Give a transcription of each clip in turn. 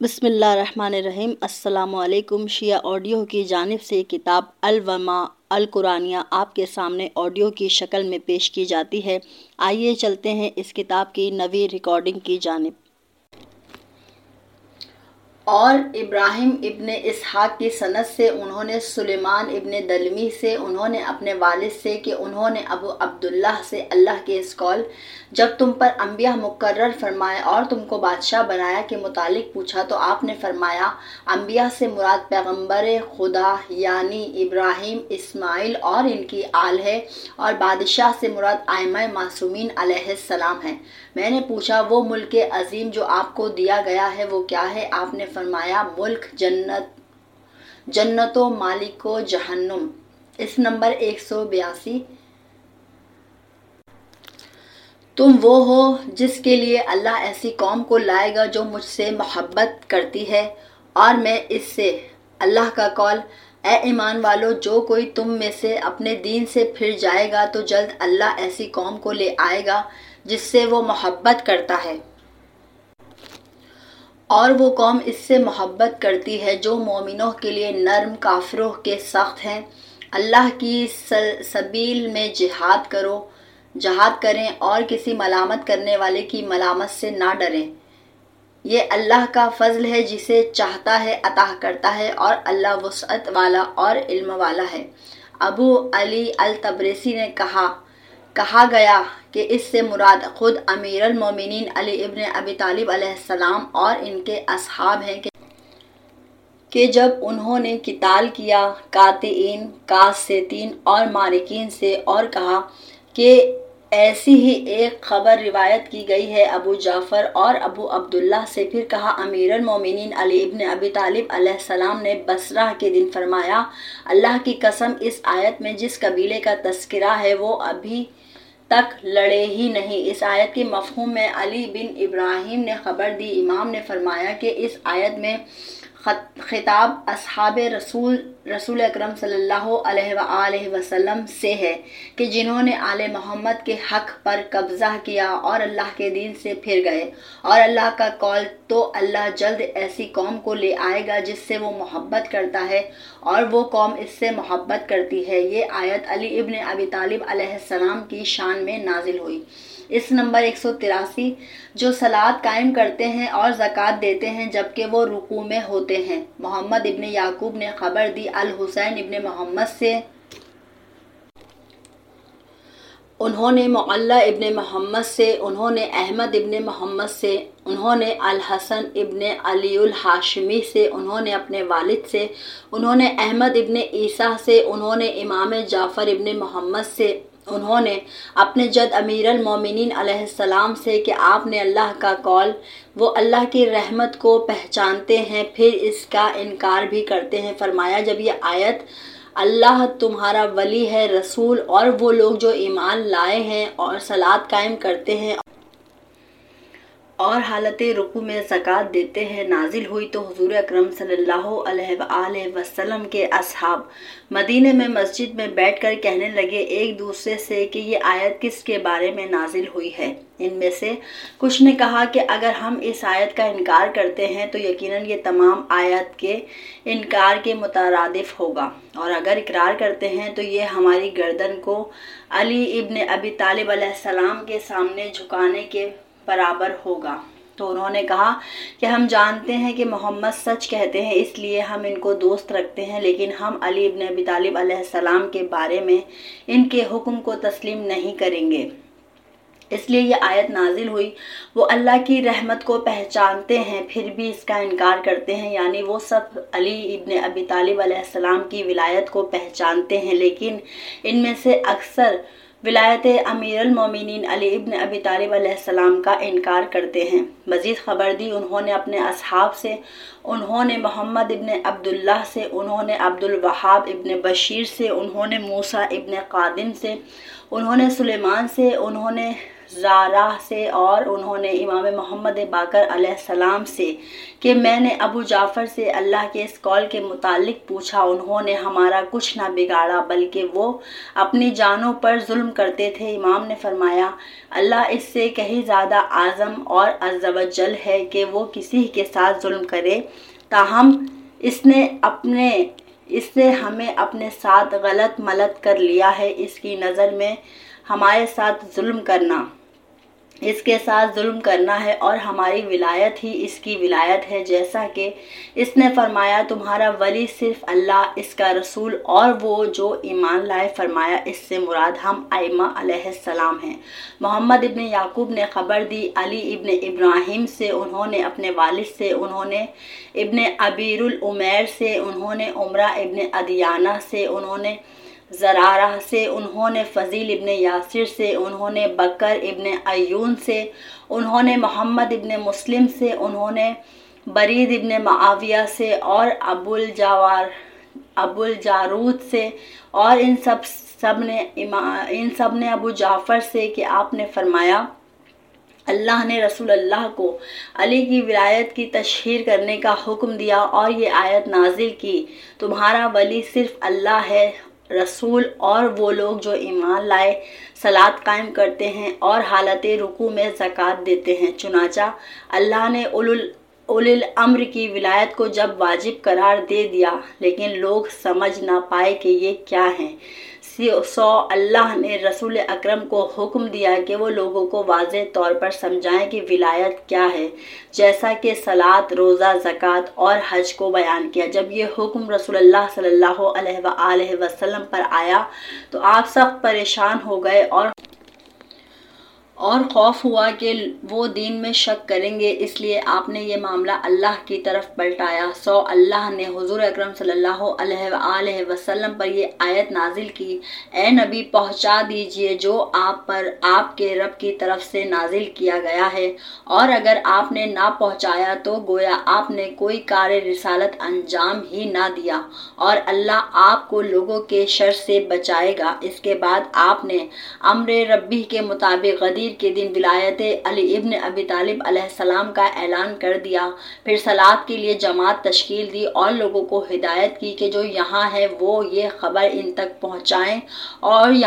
بسم اللہ الرحمن الرحیم۔ السلام علیکم۔ شیعہ آڈیو کی جانب سے کتاب الوما القرآنیہ آپ کے سامنے آڈیو کی شکل میں پیش کی جاتی ہے۔ آئیے چلتے ہیں اس کتاب کی نویں ریکارڈنگ کی جانب۔ اور ابراہیم ابن اسحاق کی سند سے انہوں نے سلیمان ابن دلمی سے انہوں نے اپنے والد سے کہ انہوں نے ابو عبداللہ سے اللہ کے اس قول جب تم پر انبیاء مقرر فرمائے اور تم کو بادشاہ بنایا کے متعلق پوچھا تو آپ نے فرمایا انبیاء سے مراد پیغمبر خدا یعنی ابراہیم اسماعیل اور ان کی آل ہے اور بادشاہ سے مراد ائمہ معصومین علیہ السلام ہے۔ میں نے پوچھا وہ ملک عظیم جو آپ کو دیا گیا ہے وہ کیا ہے؟ آپ نے فرمایا ملک جنت و مالک و جہنم۔ اس نمبر 182۔ تم وہ ہو جس کے لیے اللہ ایسی قوم کو لائے گا جو مجھ سے محبت کرتی ہے اور میں اس سے اللہ کا قول اے ایمان والو جو کوئی تم میں سے اپنے دین سے پھر جائے گا تو جلد اللہ ایسی قوم کو لے آئے گا جس سے وہ محبت کرتا ہے اور وہ قوم اس سے محبت کرتی ہے جو مومنوں کے لیے نرم کافروں کے سخت ہیں۔ اللہ کی سبیل میں جہاد کریں اور کسی ملامت کرنے والے کی ملامت سے نہ ڈریں۔ یہ اللہ کا فضل ہے جسے چاہتا ہے عطا کرتا ہے اور اللہ وسعت والا اور علم والا ہے۔ ابو علی الطبرسی نے کہا گیا کہ اس سے مراد خود امیر المومنین علی ابن ابی طالب علیہ السلام اور ان کے اصحاب ہیں کہ جب انہوں نے قتال کیا قاطعین، قاسطین اور مارکین سے اور کہا کہ ایسی ہی ایک خبر روایت کی گئی ہے ابو جعفر اور ابو عبداللہ سے، پھر کہا امیر المومنین علی ابن ابی طالب علیہ السلام نے بصرہ کے دن فرمایا اللہ کی قسم اس آیت میں جس قبیلے کا تذکرہ ہے وہ ابھی تک لڑے ہی نہیں۔ اس آیت کے مفہوم میں علی بن ابراہیم نے خبر دی۔ امام نے فرمایا کہ اس آیت میں خطاب اصحاب رسول اکرم صلی اللہ علیہ وآلہ وسلم سے ہے کہ جنہوں نے آل محمد کے حق پر قبضہ کیا اور اللہ کے دین سے پھر گئے اور اللہ کا قول تو اللہ جلد ایسی قوم کو لے آئے گا جس سے وہ محبت کرتا ہے اور وہ قوم اس سے محبت کرتی ہے۔ یہ آیت علی ابن ابی طالب علیہ السلام کی شان میں نازل ہوئی۔ اس نمبر 183 جو صلاۃ قائم کرتے ہیں اور زکوٰۃ دیتے ہیں جبکہ وہ رکوع میں ہوتے ہیں۔ محمد ابن یعقوب نے خبر دی الحسین ابن محمد سے، انہوں نے معلی ابن محمد سے، انہوں نے احمد ابن محمد سے، انہوں نے الحسن ابن علی الہاشمی سے، انہوں نے اپنے والد سے، انہوں نے احمد ابن عیسیٰ سے، انہوں نے امام جعفر ابن محمد سے، انہوں نے اپنے جد امیر المومنین علیہ السلام سے کہ آپ نے اللہ کا قول وہ اللہ کی رحمت کو پہچانتے ہیں پھر اس کا انکار بھی کرتے ہیں فرمایا جب یہ آیت اللہ تمہارا ولی ہے رسول اور وہ لوگ جو ایمان لائے ہیں اور صلاۃ قائم کرتے ہیں اور حالت رکوع میں زکوٰۃ دیتے ہیں نازل ہوئی تو حضور اکرم صلی اللہ علیہ وآلہ وسلم کے اصحاب مدینے میں مسجد میں بیٹھ کر کہنے لگے ایک دوسرے سے کہ یہ آیت کس کے بارے میں نازل ہوئی ہے؟ ان میں سے کچھ نے کہا کہ اگر ہم اس آیت کا انکار کرتے ہیں تو یقیناً یہ تمام آیت کے انکار کے مترادف ہوگا اور اگر اقرار کرتے ہیں تو یہ ہماری گردن کو علی ابن ابی طالب علیہ السلام کے سامنے جھکانے کے برابر ہوگا۔ تو انہوں نے کہا کہ ہم جانتے ہیں کہ محمد سچ کہتے ہیں اس لیے ہم ان کو دوست رکھتے ہیں لیکن ہم علی ابن ابی طالب علیہ السلام کے بارے میں ان کے حکم کو تسلیم نہیں کریں گے۔ اس لیے یہ آیت نازل ہوئی وہ اللہ کی رحمت کو پہچانتے ہیں پھر بھی اس کا انکار کرتے ہیں یعنی وہ سب علی ابن ابی طالب علیہ السلام کی ولایت کو پہچانتے ہیں لیکن ان میں سے اکثر ولایت امیر المومنین علی ابن ابی طالب علیہ السلام کا انکار کرتے ہیں۔ مزید خبر دی انہوں نے اپنے اصحاب سے، انہوں نے محمد ابن عبداللہ سے، انہوں نے عبد الوہاب ابن بشیر سے، انہوں نے موسیٰ ابن قادن سے، انہوں نے سلیمان سے، انہوں نے زارہ سے اور انہوں نے امام محمد باقر علیہ السلام سے کہ میں نے ابو جعفر سے اللہ کے اس قول کے متعلق پوچھا، انہوں نے ہمارا کچھ نہ بگاڑا بلکہ وہ اپنی جانوں پر ظلم کرتے تھے۔ امام نے فرمایا، اللہ اس سے کہیں زیادہ اعظم اور عز و جل ہے کہ وہ کسی کے ساتھ ظلم کرے، تاہم اس نے ہمیں اپنے ساتھ غلط ملت کر لیا ہے۔ اس کی نظر میں ہمارے ساتھ ظلم کرنا اس کے ساتھ ظلم کرنا ہے اور ہماری ولایت ہی اس کی ولایت ہے، جیسا کہ اس نے فرمایا تمہارا ولی صرف اللہ، اس کا رسول اور وہ جو ایمان لائے۔ فرمایا اس سے مراد ہم ائمہ علیہ السلام ہیں۔ محمد ابن یعقوب نے خبر دی علی ابن ابراہیم سے، انہوں نے اپنے والد سے، انہوں نے ابن ابیر العمیر سے، انہوں نے عمرہ ابن عدیانہ سے، انہوں نے زرارہ سے، انہوں نے فضیل ابن یاسر سے، انہوں نے بکر ابن ایون سے، انہوں نے محمد ابن مسلم سے، انہوں نے برید ابن معاویہ سے اور ابو الجارود سے، اور ان سب نے ابو جعفر سے کہ آپ نے فرمایا اللہ نے رسول اللہ کو علی کی ولایت کی تشہیر کرنے کا حکم دیا اور یہ آیت نازل کی، تمہارا ولی صرف اللہ ہے، رسول اور وہ لوگ جو ایمان لائے، صلاۃ قائم کرتے ہیں اور حالت رکوع میں زکوٰۃ دیتے ہیں۔ چنانچہ اللہ نے اولی الامر کی ولایت کو جب واجب قرار دے دیا لیکن لوگ سمجھ نہ پائے کہ یہ کیا ہیں، سو اللہ نے رسول اکرم کو حکم دیا کہ وہ لوگوں کو واضح طور پر سمجھائیں کہ ولایت کیا ہے، جیسا کہ صلاۃ، روزہ، زکوٰۃ اور حج کو بیان کیا۔ جب یہ حکم رسول اللہ صلی اللہ علیہ وآلہ وسلم پر آیا تو آپ سخت پریشان ہو گئے اور خوف ہوا کہ وہ دین میں شک کریں گے، اس لیے آپ نے یہ معاملہ اللہ کی طرف پلٹایا۔ سو اللہ نے حضور اکرم صلی اللہ علیہ وآلہ وسلم پر یہ آیت نازل کی، اے نبی پہنچا دیجئے جو آپ پر آپ کے رب کی طرف سے نازل کیا گیا ہے، اور اگر آپ نے نہ پہنچایا تو گویا آپ نے کوئی کار رسالت انجام ہی نہ دیا، اور اللہ آپ کو لوگوں کے شر سے بچائے گا۔ اس کے بعد آپ نے امر ربی کے مطابق غدیر کے دن ولایت علی ابن ابی طالب علیہ السلام کا اعلان کر دیا، پھر صلاۃ کے لیے جماعت تشکیل دی اور لوگوں کو ہدایت کی کہ جو یہاں ہے وہ یہ خبر ان تک پہنچائیں اور جو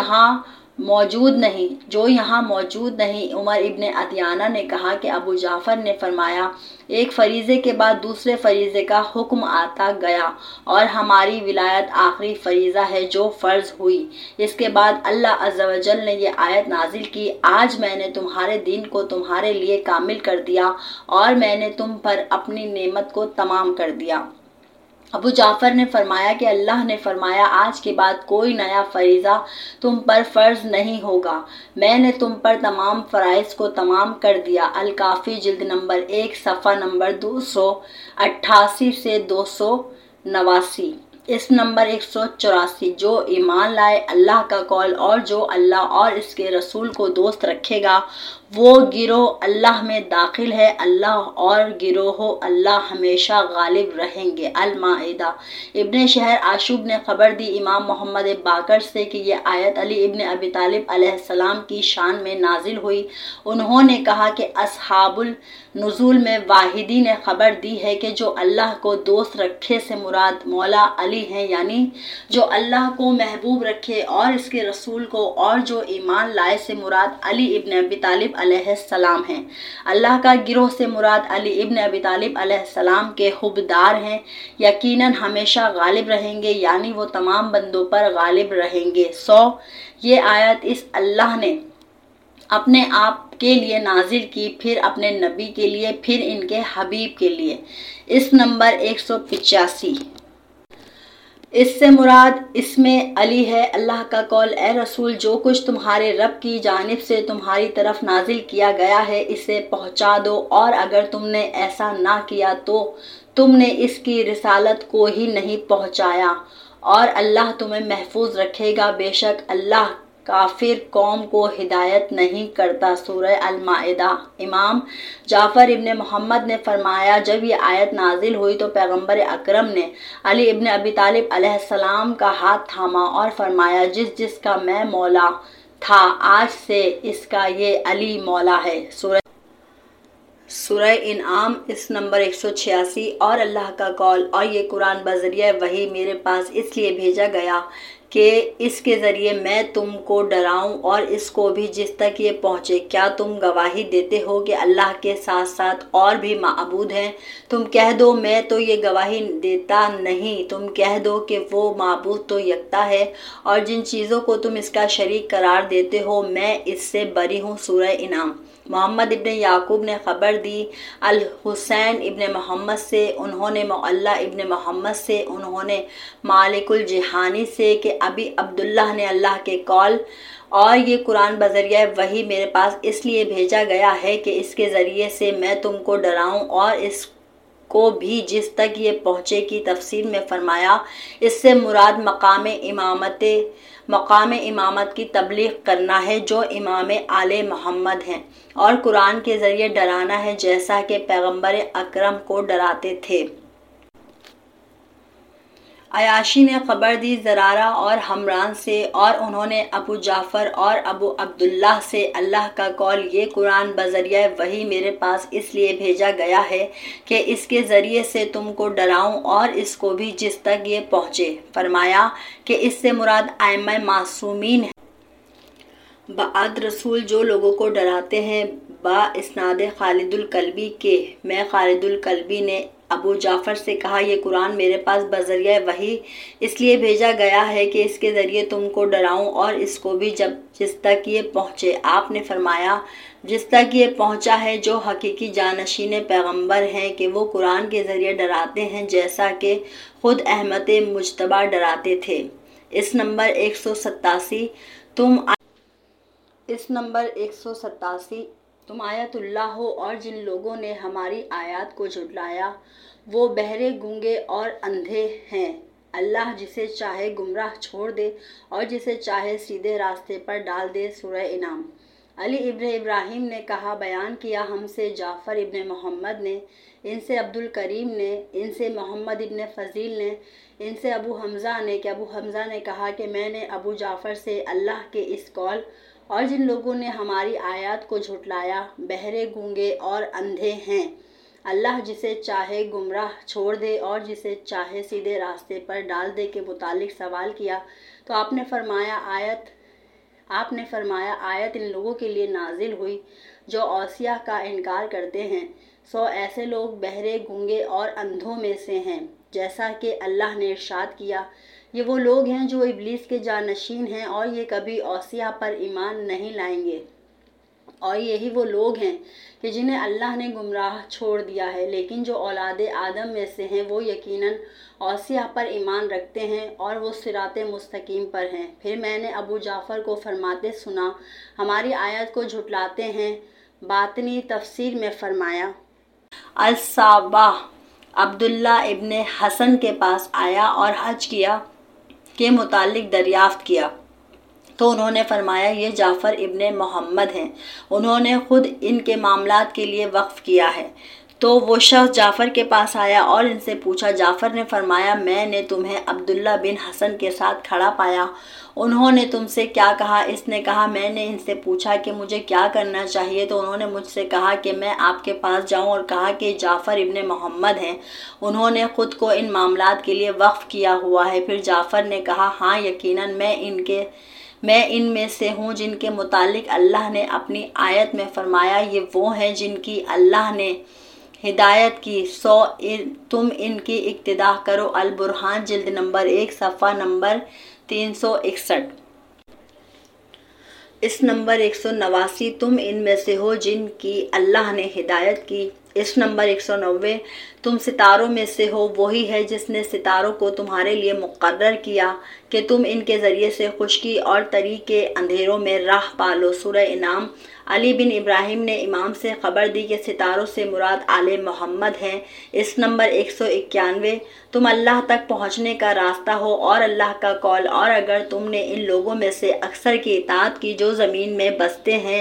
یہاں موجود نہیں۔ عمر ابن عدیانہ نے کہا کہ ابو جعفر نے فرمایا ایک فریضے کے بعد دوسرے فریضے کا حکم آتا گیا اور ہماری ولایت آخری فریضہ ہے جو فرض ہوئی۔ اس کے بعد اللہ عز و جل نے یہ آیت نازل کی، آج میں نے تمہارے دین کو تمہارے لیے کامل کر دیا اور میں نے تم پر اپنی نعمت کو تمام کر دیا۔ ابو جعفر نے فرمایا کہ اللہ نے فرمایا آج کے بعد کوئی نیا فریضہ تم پر فرض نہیں ہوگا، میں نے تم پر تمام فرائض کو تمام کر دیا۔ الکافی جلد نمبر 1 صفحہ نمبر 288 سے 289، اس نمبر 184، جو ایمان لائے اللہ کا قول اور جو اللہ اور اس کے رسول کو دوست رکھے گا وہ گروہ اللہ میں داخل ہے، اللہ اور گروہ اللہ ہمیشہ غالب رہیں گے۔ المائدہ۔ ابن شہر آشوب نے خبر دی امام محمد باقر سے کہ یہ آیت علی ابن ابی طالب علیہ السلام کی شان میں نازل ہوئی۔ انہوں نے کہا کہ اصحاب النزول میں واحدی نے خبر دی ہے کہ جو اللہ کو دوست رکھے سے مراد مولا علی ہیں، یعنی جو اللہ کو محبوب رکھے اور اس کے رسول کو، اور جو ایمان لائے سے مراد علی ابن ابی طالب علیہ السلام ہیں۔ اللہ کا گروہ سے مراد علی ابن ابی طالب علیہ السلام کے حبدار ہیں، یقیناً ہمیشہ غالب رہیں گے، یعنی وہ تمام بندوں پر غالب رہیں گے۔ یہ آیت اس اللہ نے اپنے آپ کے لیے نازل کی، پھر اپنے نبی کے لیے، پھر ان کے حبیب کے لیے۔ اس نمبر 185۔ اس سے مراد اس میں علی ہے۔ اللہ کا قول، اے رسول جو کچھ تمہارے رب کی جانب سے تمہاری طرف نازل کیا گیا ہے اسے پہنچا دو، اور اگر تم نے ایسا نہ کیا تو تم نے اس کی رسالت کو ہی نہیں پہنچایا، اور اللہ تمہیں محفوظ رکھے گا، بے شک اللہ کافر قوم کو ہدایت نہیں کرتا۔ سورہ المائدہ۔ امام جعفر ابن محمد نے فرمایا جب یہ آیت نازل ہوئی تو پیغمبر اکرم نے علی ابن ابی طالب علیہ السلام کا ہاتھ تھاما اور فرمایا جس کا میں مولا تھا، آج سے اس کا یہ علی مولا ہے۔ سورہ انعام اس نمبر 186۔ اور اللہ کا قول، اور یہ قرآن بذریعہ وحی میرے پاس اس لیے بھیجا گیا کہ اس کے ذریعے میں تم کو ڈراؤں اور اس کو بھی جس تک یہ پہنچے۔ کیا تم گواہی دیتے ہو کہ اللہ کے ساتھ ساتھ اور بھی معبود ہیں؟ تم کہہ دو میں تو یہ گواہی دیتا نہیں، تم کہہ دو کہ وہ معبود تو یکتا ہے، اور جن چیزوں کو تم اس کا شریک قرار دیتے ہو میں اس سے بری ہوں۔ سورہ انعام۔ محمد ابن یعقوب نے خبر دی الحسین ابن محمد سے، انہوں نے معلّہ ابن محمد سے، انہوں نے مالک الجہانی سے کہ ابی عبداللہ نے اللہ کے قول، اور یہ قرآن بذریعہ وحی میرے پاس اس لیے بھیجا گیا ہے کہ اس کے ذریعے سے میں تم کو ڈراؤں اور اس کو بھی جس تک یہ پہنچے کی تفسیر میں فرمایا، اس سے مراد مقام امامت کی تبلیغ کرنا ہے جو امام آل محمد ہیں، اور قرآن کے ذریعے ڈرانا ہے جیسا کہ پیغمبر اکرم کو ڈراتے تھے۔ عیاشی نے خبر دی زرارہ اور حمران سے، اور انہوں نے ابو جعفر اور ابو عبداللہ سے اللہ کا قول، یہ قرآن بذریعہ وحی میرے پاس اس لیے بھیجا گیا ہے کہ اس کے ذریعے سے تم کو ڈراؤں اور اس کو بھی جس تک یہ پہنچے۔ فرمایا کہ اس سے مراد ائمہ معصومین ہیں بعد رسول جو لوگوں کو ڈراتے ہیں۔ با اسناد خالد الکلبی کے، میں خالد الکلبی نے ابو جعفر سے کہا، یہ قرآن میرے پاس بذریعہ وحی اس لیے بھیجا گیا ہے کہ اس کے ذریعے تم کو ڈراؤں اور اس کو بھی جس تک یہ پہنچے۔ آپ نے فرمایا جس تک یہ پہنچا ہے جو حقیقی جانشین پیغمبر ہیں کہ وہ قرآن کے ذریعے ڈراتے ہیں جیسا کہ خود احمد مجتبیٰ ڈراتے تھے۔ اس نمبر 187 تم آیت اللہ ہو، اور جن لوگوں نے ہماری آیات کو جھٹلایا وہ بہرے، گونگے اور اندھے ہیں۔ اللہ جسے چاہے گمراہ چھوڑ دے اور جسے چاہے سیدھے راستے پر ڈال دے۔ سورہ انعام۔ علی ابن ابراہیم نے کہا، بیان کیا ہم سے جعفر ابن محمد نے، ان سے عبد الکریم نے، ان سے محمد ابن فضیل نے، ان سے ابو حمزہ نے کہ ابو حمزہ نے کہا کہ میں نے ابو جعفر سے اللہ کے اس قول، اور جن لوگوں نے ہماری آیات کو جھٹلایا بہرے، گونگے اور اندھے ہیں۔ اللہ جسے چاہے گمراہ چھوڑ دے اور جسے چاہے سیدھے راستے پر ڈال دے کے متعلق سوال کیا تو آپ نے فرمایا آیت ان لوگوں کے لیے نازل ہوئی جو اوصیاء کا انکار کرتے ہیں، سو ایسے لوگ بہرے، گونگے اور اندھوں میں سے ہیں، جیسا کہ اللہ نے ارشاد کیا، یہ وہ لوگ ہیں جو ابلیس کے جانشین ہیں اور یہ کبھی اوصیاء پر ایمان نہیں لائیں گے، اور یہی وہ لوگ ہیں کہ جنہیں اللہ نے گمراہ چھوڑ دیا ہے، لیکن جو اولاد آدم میں سے ہیں وہ یقیناً اوصیاء پر ایمان رکھتے ہیں اور وہ صراط مستقیم پر ہیں۔ پھر میں نے ابو جعفر کو فرماتے سنا، ہماری آیت کو جھٹلاتے ہیں۔ باطنی تفسیر میں فرمایا، الصحابہ عبداللہ ابن حسن کے پاس آیا اور حج کیا کے متعلق دریافت کیا تو انہوں نے فرمایا یہ جعفر ابن محمد ہیں، انہوں نے خود ان کے معاملات کے لیے وقف کیا ہے۔ تو وہ شخص جعفر کے پاس آیا اور ان سے پوچھا، جعفر نے فرمایا میں نے تمہیں عبداللہ بن حسن کے ساتھ کھڑا پایا، انہوں نے تم سے کیا کہا؟ اس نے کہا میں نے ان سے پوچھا کہ مجھے کیا کرنا چاہیے تو انہوں نے مجھ سے کہا کہ میں آپ کے پاس جاؤں، اور کہا کہ جعفر ابن محمد ہیں، انہوں نے خود کو ان معاملات کے لیے وقف کیا ہوا ہے۔ پھر جعفر نے کہا ہاں یقیناً میں ان میں سے ہوں جن کے متعلق اللہ نے اپنی آیت میں فرمایا یہ وہ ہیں جن کی اللہ نے ہدایت کی، سو تم ان کی اقتداء کرو۔ البرہان جلد نمبر 1 صفحہ نمبر 361۔ اس نمبر 189 تم ان میں سے ہو جن کی اللہ نے ہدایت کی۔ اس نمبر 190 تم ستاروں میں سے ہو، وہی ہے جس نے ستاروں کو تمہارے لیے مقرر کیا کہ تم ان کے ذریعے سے خشکی اور تری کے اندھیروں میں راہ پالو۔ سورہ انعام۔ علی بن ابراہیم نے امام سے خبر دی کہ ستاروں سے مراد آل محمد ہیں۔ اس نمبر 191 تم اللہ تک پہنچنے کا راستہ ہو اور اللہ کا قول، اور اگر تم نے ان لوگوں میں سے اکثر کی اطاعت کی جو زمین میں بستے ہیں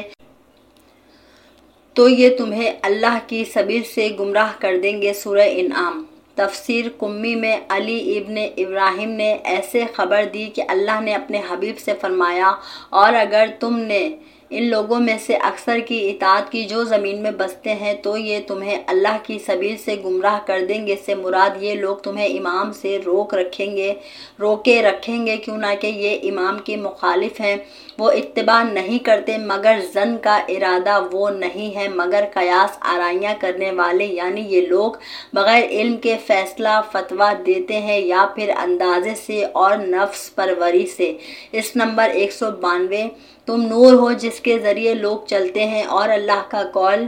تو یہ تمہیں اللہ کی سبیل سے گمراہ کر دیں گے۔ سورہ انعام۔ تفسیر قمی میں علی ابن ابراہیم نے ایسے خبر دی کہ اللہ نے اپنے حبیب سے فرمایا، اور اگر تم نے ان لوگوں میں سے اکثر کی اطاعت کی جو زمین میں بستے ہیں تو یہ تمہیں اللہ کی سبیل سے گمراہ کر دیں گے۔ اس سے مراد یہ لوگ تمہیں امام سے روکے رکھیں گے، کیوں نہ کہ یہ امام کے مخالف ہیں، وہ اتباع نہیں کرتے، مگر ظن کا ارادہ وہ نہیں ہے مگر قیاس آرائیاں کرنے والے، یعنی یہ لوگ بغیر علم کے فیصلہ فتویٰ دیتے ہیں یا پھر اندازے سے اور نفس پروری سے۔ اس نمبر 192، تم نور ہو جس کے ذریعے لوگ چلتے ہیں، اور اللہ کا قول،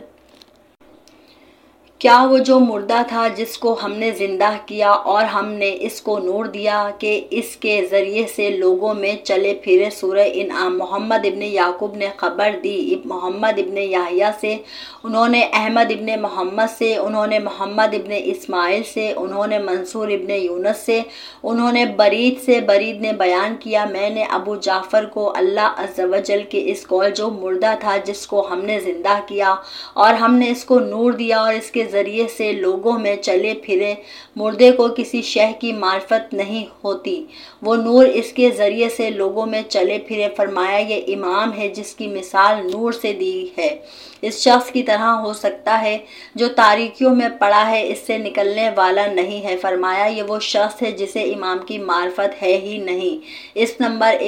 کیا وہ جو مردہ تھا جس کو ہم نے زندہ کیا اور ہم نے اس کو نور دیا کہ اس کے ذریعے سے لوگوں میں چلے پھرے۔ سورہ انعام۔ محمد ابن یعقوب نے خبر دی محمد ابن یحییٰ سے، انہوں نے احمد ابن محمد سے، انہوں نے محمد ابن اسماعیل سے، انہوں نے منصور ابن یونس سے، انہوں نے برید سے، برید نے بیان کیا، میں نے ابو جعفر کو اللہ عز و جل کے اس قول، جو مردہ تھا جس کو ہم نے زندہ کیا اور ہم نے اس کو نور دیا اور اس کے ذریعے سے لوگوں میں چلے پھرے، مردے کو کسی شے کی معرفت نہیں ہوتی، وہ نور اس کے ذریعے سے لوگوں میں چلے پھرے۔ فرمایا یہ امام ہے جس کی مثال نور سے دی ہے، اس شخص کی طرح ہو سکتا ہے جو تاریکیوں میں پڑا ہے، اس سے نکلنے والا نہیں ہے۔ فرمایا یہ وہ شخص ہے جسے امام کی معرفت ہے ہی نہیں۔ اس نمبر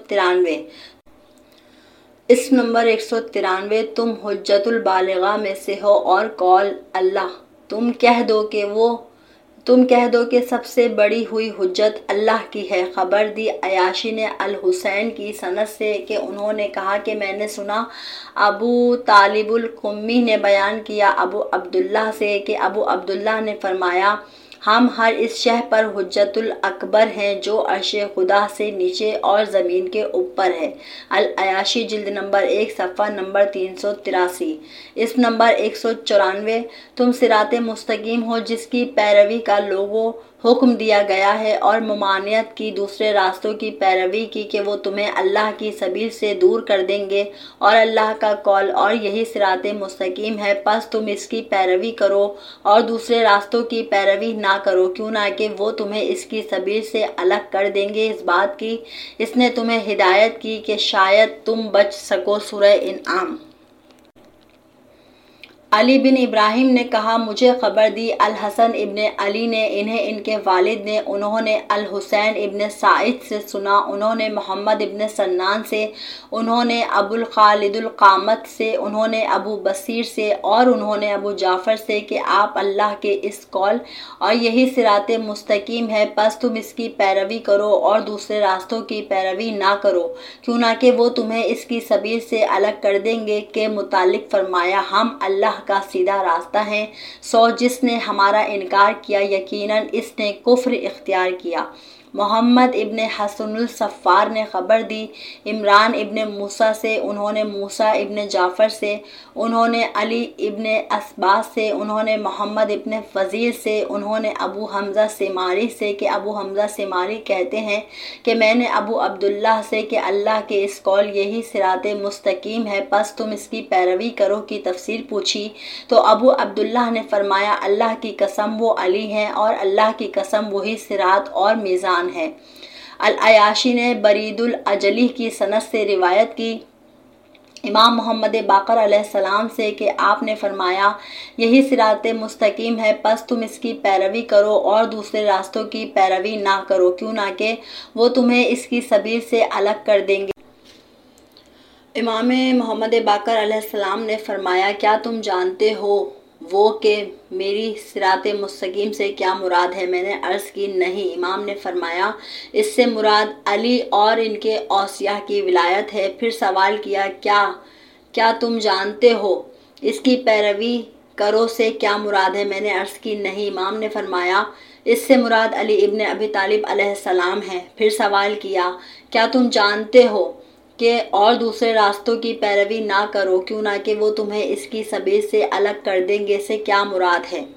193، تم حجت البالغہ میں سے ہو اور قول اللہ، تم کہہ دو کہ سب سے بڑی ہوئی حجت اللہ کی ہے۔ خبر دی عیاشی نے الحسین کی سند سے کہ انہوں نے کہا کہ میں نے سنا ابو طالب القمی نے بیان کیا ابو عبداللہ سے کہ ابو عبداللہ نے فرمایا، ہم ہر اس شے پر حجت الاکبر ہیں جو عرش خدا سے نیچے اور زمین کے اوپر ہے۔ العیاشی جلد نمبر 1 صفحہ نمبر 383۔ اس نمبر 194، تم صراط مستقیم ہو جس کی پیروی کا لوگوں حکم دیا گیا ہے اور ممانعت کی دوسرے راستوں کی پیروی کی کہ وہ تمہیں اللہ کی سبیل سے دور کر دیں گے، اور اللہ کا قول، اور یہی صراط مستقیم ہے، پس تم اس کی پیروی کرو اور دوسرے راستوں کی پیروی نہ کرو، کیوں نہ کہ وہ تمہیں اس کی سبیل سے الگ کر دیں گے، اس بات کی اس نے تمہیں ہدایت کی کہ شاید تم بچ سکو۔ سورہ انعام۔ علی بن ابراہیم نے کہا، مجھے خبر دی الحسن ابن علی نے، انہیں ان کے والد نے، انہوں نے الحسین ابن سعید سے سنا، انہوں نے محمد ابن سنان سے، انہوں نے ابو الخالد القامت سے، انہوں نے ابو بصیر سے، اور انہوں نے ابو جعفر سے کہ آپ اللہ کے اس قول، اور یہی صراط مستقیم ہے، پس تم اس کی پیروی کرو اور دوسرے راستوں کی پیروی نہ کرو، کیوں نہ کہ وہ تمہیں اس کی سبیل سے الگ کر دیں گے۔ کے متعلق فرمایا، ہم اللہ کا سیدھا راستہ ہیں، سو جس نے ہمارا انکار کیا یقیناً اس نے کفر اختیار کیا۔ محمد ابن حسن الصفار نے خبر دی عمران ابن موسیٰ سے، انہوں نے موسیٰ ابن جعفر سے، انہوں نے علی ابن اسباس سے، انہوں نے محمد ابن فضیل سے، انہوں نے ابو حمزہ سماری سے کہ ابو حمزہ سماری کہتے ہیں کہ میں نے ابو عبداللہ سے کہ اللہ کے اس قول یہی صراط مستقیم ہے، پس تم اس کی پیروی کرو کی تفسیر پوچھی، تو ابو عبداللہ نے فرمایا، اللہ کی قسم وہ علی ہیں اور اللہ کی قسم وہی صراط اور میزان ہے۔ العیاشی نے برید الاجلی کی سند سے روایت کی امام محمد باقر علیہ السلام سے کہ آپ نے فرمایا، یہی صراط مستقیم ہے، پس تم اس کی پیروی کرو اور دوسرے راستوں کی پیروی نہ کرو، کیوں نہ کہ وہ تمہیں اس کی سبیل سے الگ کر دیں گے۔ امام محمد باقر علیہ السلام نے فرمایا، کیا تم جانتے ہو وہ کہ میری صراط مستقیم سے کیا مراد ہے؟ میں نے عرض کی، نہیں۔ امام نے فرمایا، اس سے مراد علی اور ان کے اوصیاء کی ولایت ہے۔ پھر سوال کیا، کیا تم جانتے ہو اس کی پیروی کرو سے کیا مراد ہے؟ میں نے عرض کی، نہیں۔ امام نے فرمایا، اس سے مراد علی ابن ابی طالب علیہ السلام ہے۔ پھر سوال کیا، کیا تم جانتے ہو کہ اور دوسرے راستوں کی پیروی نہ کرو، کیوں نہ کہ وہ تمہیں اس کی سبیل سے الگ کر دیں گے، سے کیا مراد ہے؟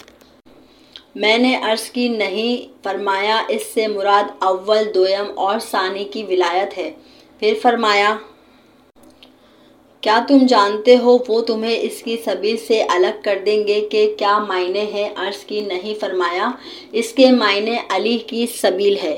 میں نے عرض کی، نہیں۔ فرمایا، اس سے مراد اول، دویم اور ثانی کی ولایت ہے۔ پھر فرمایا، کیا تم جانتے ہو وہ تمہیں اس کی سبیل سے الگ کر دیں گے کہ کیا معنی ہے؟ عرض کی نہیں، فرمایا اس کے معنی علی کی سبیل ہے۔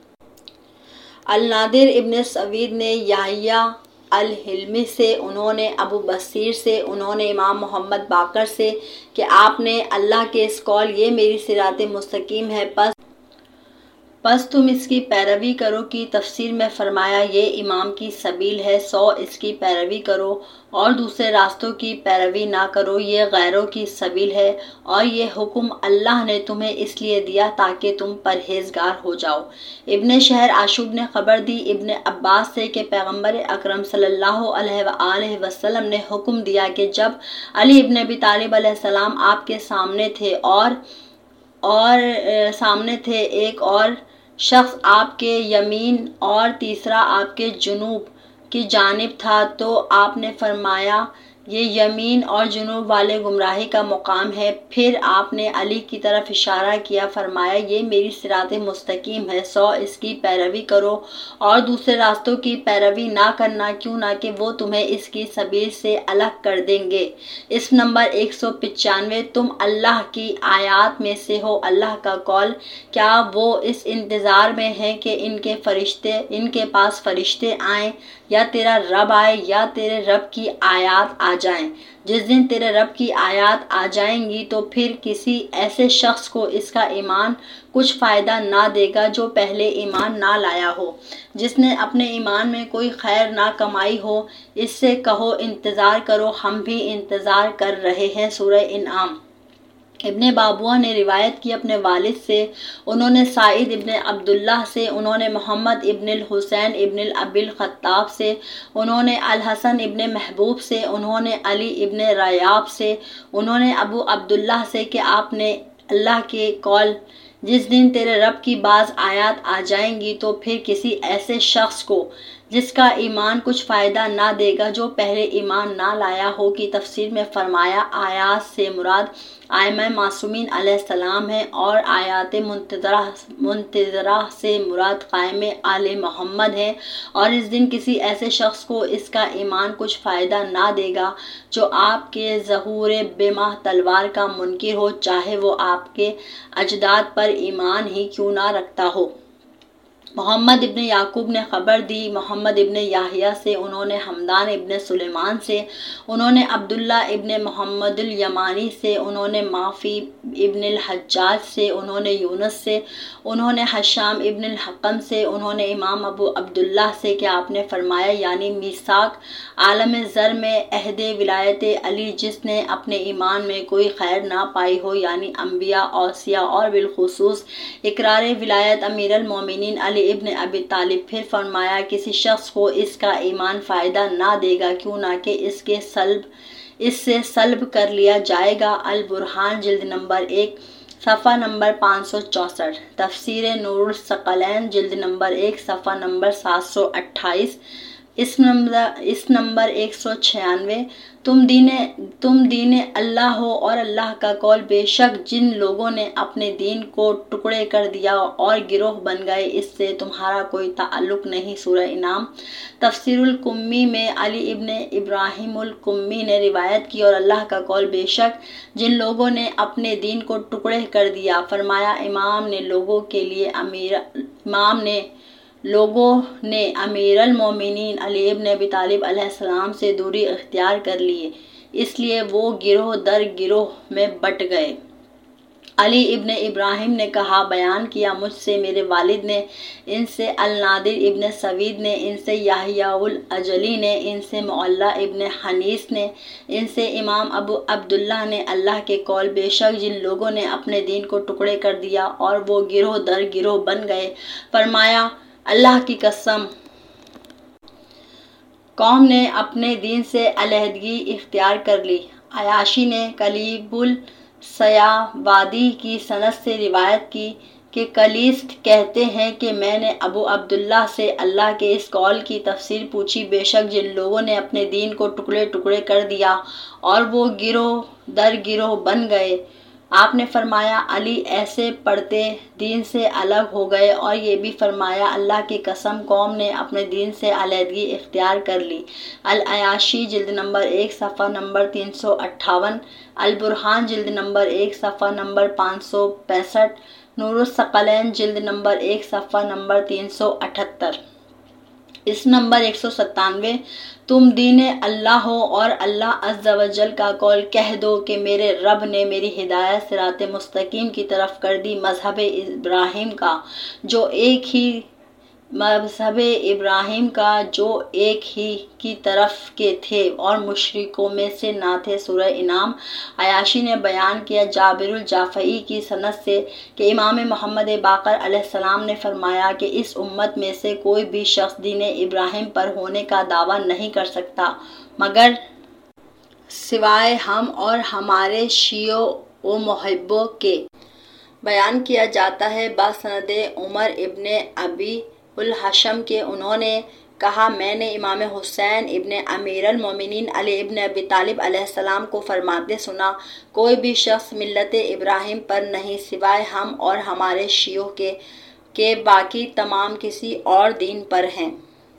النادر ابن سوید نے یحییٰ الحلمی سے، انہوں نے ابو بصیر سے، انہوں نے امام محمد باقر سے کہ آپ نے اللہ کے اس قول یہ میری صراط مستقیم ہے پس تم اس کی پیروی کرو کی تفسیر میں فرمایا یہ امام کی سبیل ہے، اس کی پیروی کرو اور دوسرے راستوں کی پیروی نہ کرو، یہ غیروں کی سبیل ہے، اور یہ حکم اللہ نے تمہیں اس لیے دیا تاکہ تم پرہیزگار ہو جاؤ۔ ابن شہر آشوب نے خبر دی ابن عباس سے کہ پیغمبر اکرم صلی اللہ علیہ وآلہ وسلم نے حکم دیا کہ جب علی ابن ابی طالب علیہ السلام آپ کے سامنے تھے ایک اور شخص آپ کے یمین اور تیسرا آپ کے جنوب کی جانب تھا، تو آپ نے فرمایا یہ یمین اور جنوب والے گمراہی کا مقام ہے۔ پھر آپ نے علی کی طرف اشارہ کیا، فرمایا یہ میری صراط مستقیم ہے، اس کی پیروی کرو اور دوسرے راستوں کی پیروی نہ کرنا، کیوں نہ کہ وہ تمہیں اس کی سبیل سے الگ کر دیں گے۔ اسم نمبر 195 تم اللہ کی آیات میں سے ہو۔ اللہ کا قول، کیا وہ اس انتظار میں ہیں کہ ان کے پاس فرشتے آئیں یا تیرا رب آئے یا تیرے رب کی آیات آ جائیں؟ جس دن تیرے رب کی آیات آ جائیں گی تو پھر کسی ایسے شخص کو اس کا ایمان کچھ فائدہ نہ دے گا جو پہلے ایمان نہ لایا ہو، جس نے اپنے ایمان میں کوئی خیر نہ کمائی ہو۔ اس سے کہو انتظار کرو، ہم بھی انتظار کر رہے ہیں۔ سورہ انعام۔ ابن بابوہ نے روایت کی اپنے والد سے، انہوں نے سعید ابن عبداللہ سے، انہوں نے محمد ابن الحسین ابن ابی الخطاب سے، انہوں نے الحسن ابن محبوب سے، انہوں نے علی ابن ریاب سے، انہوں نے ابو عبداللہ سے کہ آپ نے اللہ کے قول، جس دن تیرے رب کی بعض آیات آ جائیں گی تو پھر کسی ایسے شخص کو جس کا ایمان کچھ فائدہ نہ دے گا جو پہلے ایمان نہ لایا ہو کی تفسیر میں فرمایا آیات سے مراد ائمہ معصومین علیہ السلام ہے اور آیات منتظرہ سے مراد قائم آل محمد ہے، اور اس دن کسی ایسے شخص کو اس کا ایمان کچھ فائدہ نہ دے گا جو آپ کے ظہور بمہ تلوار کا منکر ہو، چاہے وہ آپ کے اجداد پر ایمان ہی کیوں نہ رکھتا ہو۔ محمد ابن یعقوب نے خبر دی محمد ابن یحییٰ سے، انہوں نے حمدان ابن سلیمان سے، انہوں نے عبداللہ ابن محمد الیمانی سے، انہوں نے معافی ابن الحجاج سے، انہوں نے یونس سے، انہوں نے حشام ابن الحکم سے، انہوں نے امام ابو عبداللہ سے کہ آپ نے فرمایا یعنی میثاق عالم زر میں عہد ولایت علی جس نے اپنے ایمان میں کوئی خیر نہ پائی ہو، یعنی انبیاء، اوصیاء اور بالخصوص اقرار ولایت امیر المومنین علی ابن ابی طالب۔ پھر فرمایا کسی شخص کو اس کا ایمان فائدہ نہ دے گا کیوں نہ کہ اس سے سلب کر لیا جائے گا۔ البرہان جلد نمبر 1 صفحہ نمبر 564، تفسیر نور الثقلین جلد نمبر 1 صفحہ نمبر 728، اس نمبر 196 تم دین اللہ ہو اور اللہ کا قول، بے شک جن لوگوں نے اپنے دین کو ٹکڑے کر دیا اور گروہ بن گئے اس سے تمہارا کوئی تعلق نہیں۔ سورہ انعام۔ تفسیر القمی میں علی ابن ابراہیم القمی نے روایت کی اور اللہ کا قول، بے شک جن لوگوں نے اپنے دین کو ٹکڑے کر دیا، فرمایا امام نے امیر المومنین علی ابن ابی طالب علیہ السلام سے دوری اختیار کر لی، اس لیے وہ گروہ در گروہ میں بٹ گئے۔ علی ابن ابراہیم نے کہا، بیان کیا مجھ سے میرے والد نے، ان سے النادر ابن سوید نے، ان سے یحییٰ الاجلی نے، ان سے معلیٰ ابن حنیس نے، ان سے امام ابو عبداللہ نے، اللہ کے قول، بے شک جن لوگوں نے اپنے دین کو ٹکڑے کر دیا اور وہ گروہ در گروہ بن گئے، فرمایا اللہ کی قسم قوم نے اپنے دین سے علیحدگی اختیار کر لی۔ عیاشی نے کلیب السیاوادی کی سند سے روایت کی کہ کلیست کہتے ہیں کہ میں نے ابو عبداللہ سے اللہ کے اس قول کی تفسیر پوچھی، بے شک جن لوگوں نے اپنے دین کو ٹکڑے ٹکڑے کر دیا اور وہ گروہ در گروہ بن گئے، آپ نے فرمایا علی ایسے پڑھتے دین سے الگ ہو گئے، اور یہ بھی فرمایا اللہ کی قسم قوم نے اپنے دین سے علیحدگی اختیار کر لی۔ العیاشی جلد نمبر 1 صفحہ نمبر 358، البرہان جلد نمبر 1 صفحہ نمبر 565، نور الثقلین جلد نمبر 1 صفحہ نمبر 378۔ اس نمبر 197، تم دین اللہ ہو اور اللہ عز و جل کا قول کہہ دو کہ میرے رب نے میری ہدایت صراط مستقیم کی طرف کر دی، مذہب ابراہیم کا جو ایک ہی کی طرف کے تھے اور مشرکوں میں سے نہ تھے۔ سورہ انعام۔ عیاشی نے بیان کیا جابر الجعفری کی سند سے کہ امام محمد باقر علیہ السلام نے فرمایا کہ اس امت میں سے کوئی بھی شخص دین ابراہیم پر ہونے کا دعویٰ نہیں کر سکتا مگر سوائے ہم اور ہمارے شیعوں و محبوں کے۔ بیان کیا جاتا ہے بسند عمر ابن ابی الحشم کے انہوں نے کہا میں نے امام حسین ابن امیر المومنین علی ابن ابی طالب علیہ السلام کو فرماتے سنا، کوئی بھی شخص ملت ابراہیم پر نہیں سوائے ہم اور ہمارے شیعوں کے باقی تمام کسی اور دین پر ہیں۔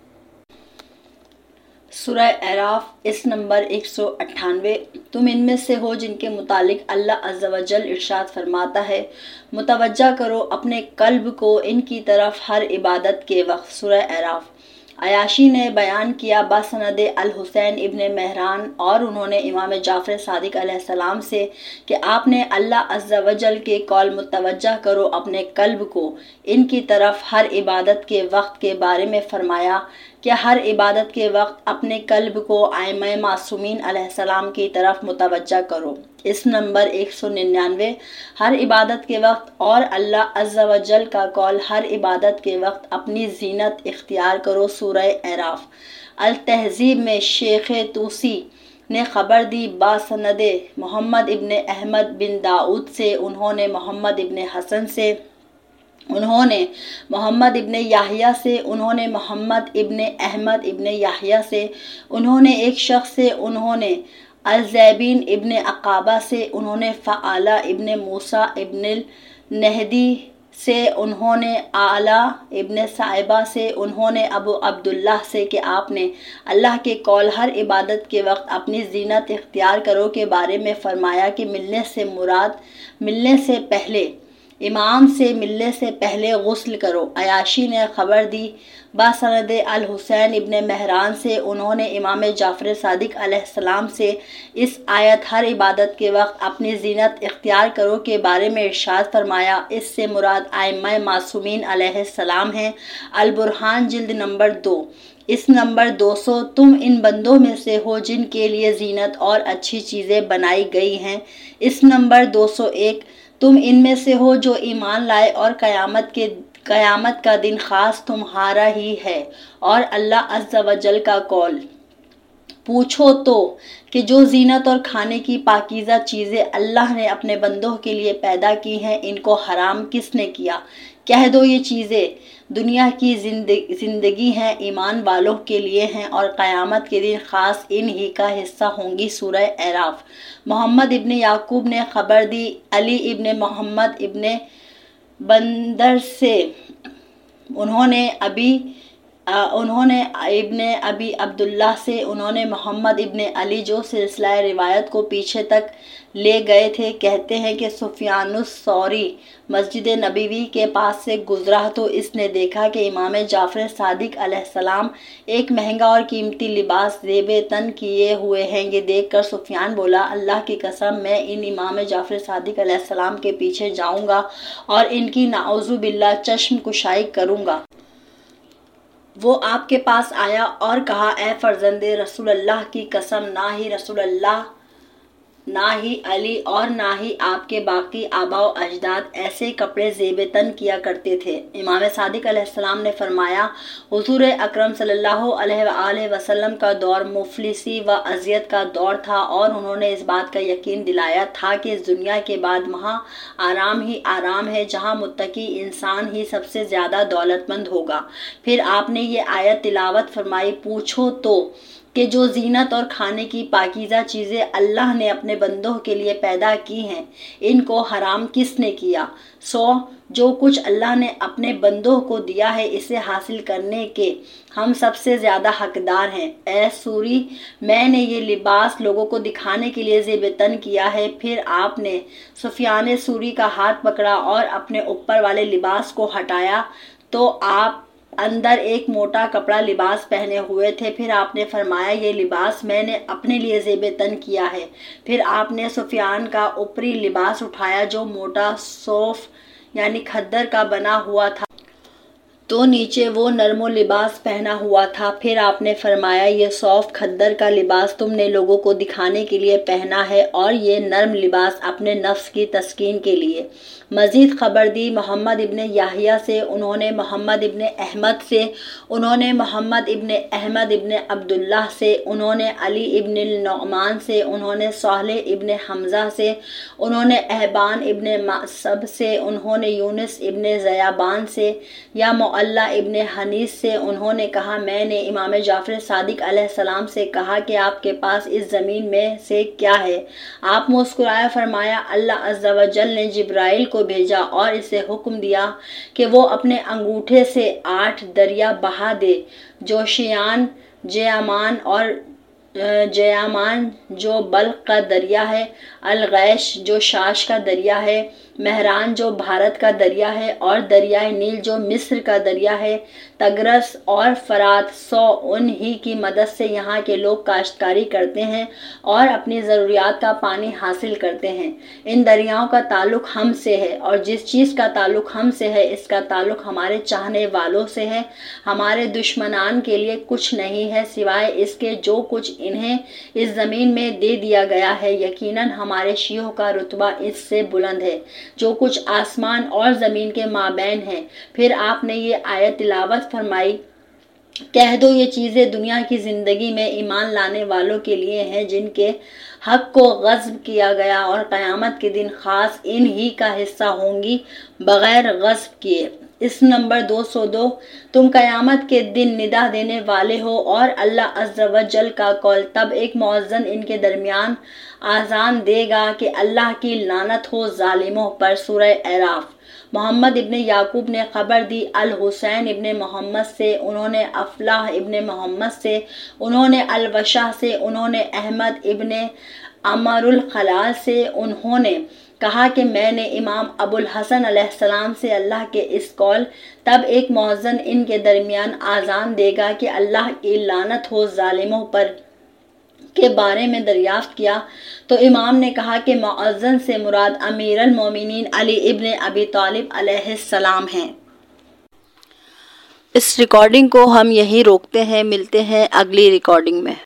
سورہ اعراف۔ اس نمبر 198، تم ان میں سے ہو جن کے متعلق اللہ عز و جل ارشاد فرماتا ہے متوجہ کرو اپنے قلب کو ان کی طرف ہر عبادت کے وقت۔ سورہ اعراف۔ عیاشی نے بیان کیا بسند الحسین ابن مہران اور انہوں نے امام جعفر صادق علیہ السلام سے کہ آپ نے اللہ عز و جل کے قول متوجہ کرو اپنے قلب کو ان کی طرف ہر عبادت کے وقت کے بارے میں فرمایا کہ ہر عبادت کے وقت اپنے قلب کو ائمہ معصومین علیہ السلام کی طرف متوجہ کرو۔ اس نمبر 199، ہر عبادت کے وقت اور اللہ عز و جل کا قول ہر عبادت کے وقت اپنی زینت اختیار کرو۔ سورہ اعراف۔ التہذیب میں شیخ توسی نے خبر دی بسند محمد ابن احمد بن داؤد سے، انہوں نے محمد ابن حسن سے، انہوں نے محمد ابن یحییٰ سے، انہوں نے محمد ابن احمد ابن یحییٰ سے، انہوں نے ایک شخص سے، انہوں نے الزیبین ابن عقابہ سے، انہوں نے فعالہ ابن موسیٰ ابن النہدی سے، انہوں نے اعلیٰ ابن صعبہ سے، انہوں نے ابو عبداللہ سے کہ آپ نے اللہ کے قول ہر عبادت کے وقت اپنی زینت اختیار کرو کے بارے میں فرمایا کہ ملنے سے مراد ملنے سے پہلے امام سے ملنے سے پہلے غسل کرو۔ عیاشی نے خبر دی بسند الحسین ابن مہران سے، انہوں نے امام جعفر صادق علیہ السلام سے اس آیت ہر عبادت کے وقت اپنی زینت اختیار کرو کے بارے میں ارشاد فرمایا، اس سے مراد ائمہ معصومین علیہ السلام ہیں۔ البرہان جلد نمبر 2۔ اس نمبر 200، تم ان بندوں میں سے ہو جن کے لیے زینت اور اچھی چیزیں بنائی گئی ہیں۔ اس نمبر 201، تم ان میں سے ہو جو ایمان لائے اور قیامت کا دن خاص تمہارا ہی ہے، اور اللہ عز و جل کا قول پوچھو تو کہ جو زینت اور کھانے کی پاکیزہ چیزیں اللہ نے اپنے بندوں کے لیے پیدا کی ہیں ان کو حرام کس نے کیا؟ کہہ دو یہ چیزیں دنیا کی زندگی ہیں، ایمان والوں کے لیے ہیں، اور قیامت کے دن خاص ان ہی کا حصہ ہوں گی۔ سورہ اعراف۔ محمد ابن یعقوب نے خبر دی علی ابن محمد ابن بندر سے، انہوں نے ابن ابی عبداللہ سے، انہوں نے محمد ابن علی جو سلسلہ روایت کو پیچھے تک لے گئے تھے، کہتے ہیں کہ سفیان الثوری مسجد نبوی کے پاس سے گزرا تو اس نے دیکھا کہ امام جعفر صادق علیہ السلام ایک مہنگا اور قیمتی لباس زیب تن کیے ہوئے ہیں۔ یہ دیکھ کر سفیان بولا اللہ کی قسم میں ان امام جعفر صادق علیہ السلام کے پیچھے جاؤں گا اور ان کی نعوذ باللہ چشم کشائی کروں گا۔ وہ آپ کے پاس آیا اور کہا اے فرزند رسول اللہ کی قسم نہ ہی رسول اللہ، نہ ہی علی اور نہ ہی آپ کے باقی آبا و اجداد ایسے کپڑے زیب تن کیا کرتے تھے۔ امام صادق علیہ السلام نے فرمایا حضور اکرم صلی اللہ علیہ وآلہ وسلم کا دور مفلسی و اذیت کا دور تھا، اور انہوں نے اس بات کا یقین دلایا تھا کہ اس دنیا کے بعد وہاں آرام ہی آرام ہے جہاں متقی انسان ہی سب سے زیادہ دولت مند ہوگا۔ پھر آپ نے یہ آیت تلاوت فرمائی پوچھو تو کہ جو زینت اور کھانے کی پاکیزہ چیزیں اللہ نے اپنے بندوں کے لیے پیدا کی ہیں ان کو حرام کس نے کیا؟ جو کچھ اللہ نے اپنے بندوں کو دیا ہے اسے حاصل کرنے کے ہم سب سے زیادہ حقدار ہیں۔ اے سوری، میں نے یہ لباس لوگوں کو دکھانے کے لیے زیب تن کیا ہے۔ پھر آپ نے سفیان ثوری کا ہاتھ پکڑا اور اپنے اوپر والے لباس کو ہٹایا تو آپ اندر ایک موٹا کپڑا لباس پہنے ہوئے تھے۔ پھر آپ نے فرمایا یہ لباس میں نے اپنے لیے زیب تن کیا ہے۔ پھر آپ نے سفیان کا اوپری لباس اٹھایا جو موٹا صوف یعنی کھدر کا بنا ہوا تھا تو نیچے وہ نرم لباس پہنا ہوا تھا۔ پھر آپ نے فرمایا یہ صوف کھدر کا لباس تم نے لوگوں کو دکھانے کے لیے پہنا ہے اور یہ نرم لباس اپنے نفس کی تسکین کے لیے۔ مزید خبر دی محمد ابن یحییٰ سے، انہوں نے محمد ابن احمد سے، انہوں نے محمد ابن احمد ابن عبداللہ سے، انہوں نے علی ابن النعمان سے، انہوں نے صالح ابن حمزہ سے، انہوں نے احبان ابن معصب سے، انہوں نے یونس ابن زیابان سے یا معلّہ ابن حنیس سے، انہوں نے کہا میں نے امام جعفر صادق علیہ السلام سے کہا کہ آپ کے پاس اس زمین میں سے کیا ہے؟ آپ مسکرائے، فرمایا اللہ عز و جل نے جبرائیل کو بھیجا اور اسے حکم دیا کہ وہ اپنے انگوٹھے سے 8 دریا بہا دے، جوشیان، جیامان اور جیامان جو بلخ کا دریا ہے، الغیش جو شاش کا دریا ہے، مہران جو بھارت کا دریا ہے اور دریائے نیل جو مصر کا دریا ہے، تگرس اور فرات ان ہی کی مدد سے یہاں کے لوگ کاشتکاری کرتے ہیں اور اپنی ضروریات کا پانی حاصل کرتے ہیں۔ ان دریاؤں کا تعلق ہم سے ہے اور جس چیز کا تعلق ہم سے ہے اس کا تعلق ہمارے چاہنے والوں سے ہے۔ ہمارے دشمنان کے لیے کچھ نہیں ہے سوائے اس کے جو کچھ انہیں اس زمین میں دے دیا گیا ہے، یقیناً ہمارے شیعوں کا رتبہ اس سے بلند ہے جو کچھ آسمان اور زمین کے مابین ہے۔ پھر آپ نے یہ آیت تلاوت فرمائی، کہہ دو یہ چیزیں دنیا کی زندگی میں ایمان لانے والوں کے لیے ہیں جن کے حق کو غصب کیا گیا اور قیامت کے دن خاص ان ہی کا حصہ ہوں گی بغیر غصب کیے۔ اس نمبر 202 تم قیامت کے دن ندا دینے والے ہو اور اللہ عز و جل کا قول، تب ایک مؤذن ان کے درمیان آذان دے گا کہ اللہ کی لعنت ہو ظالموں پر۔ سورہ اعراف۔ محمد ابن یعقوب نے خبر دی الحسین ابن محمد سے، انہوں نے افلاح ابن محمد سے، انہوں نے الوشح سے، انہوں نے احمد ابن عمر الخلال سے، انہوں نے کہا کہ میں نے امام ابو الحسن علیہ السلام سے اللہ کے اس قول، تب ایک مؤذن ان کے درمیان آذان دے گا کہ اللہ کی لعنت ہو ظالموں پر کے بارے میں دریافت کیا تو امام نے کہا کہ مؤذن سے مراد امیر المومنین علی ابن ابی طالب علیہ السلام ہیں۔ اس ریکارڈنگ کو ہم یہیں روکتے ہیں، ملتے ہیں اگلی ریکارڈنگ میں۔